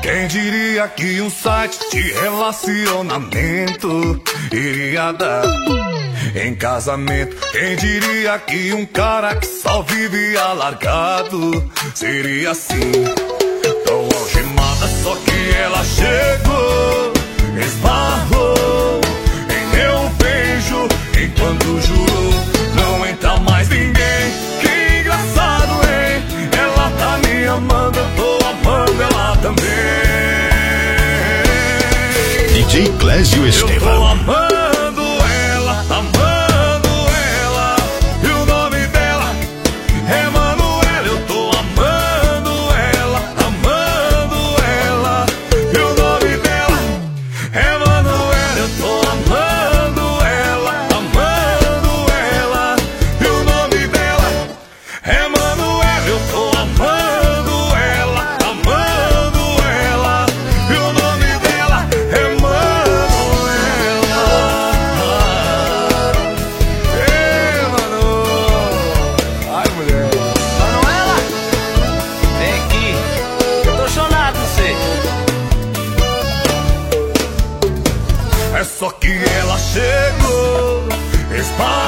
Quem diria que um site de relacionamento iria dar em casamento? Quem diria que um cara que só vivia largado seria assim? Tão algemada, só que ela chegou, esbarrou em meu beijo, enquanto jurou não entra mais ninguém. Que engraçado, hein? Ela tá me amando, eu tô amando ela também. DJ Clésio Estevão. Eu tô amando ela, amando ela, e o nome dela é Manuela. Eu tô amando ela, amando ela, e o nome dela é Manuela. Eu tô amando ela, amando ela, e o nome dela é Manuela. Eu tô amando ela, amando ela, e o nome dela é Manuela. Ei, Manu. Ai, mulher. Manuela, vem aqui, eu tô chonado com você. É só que ela chegou,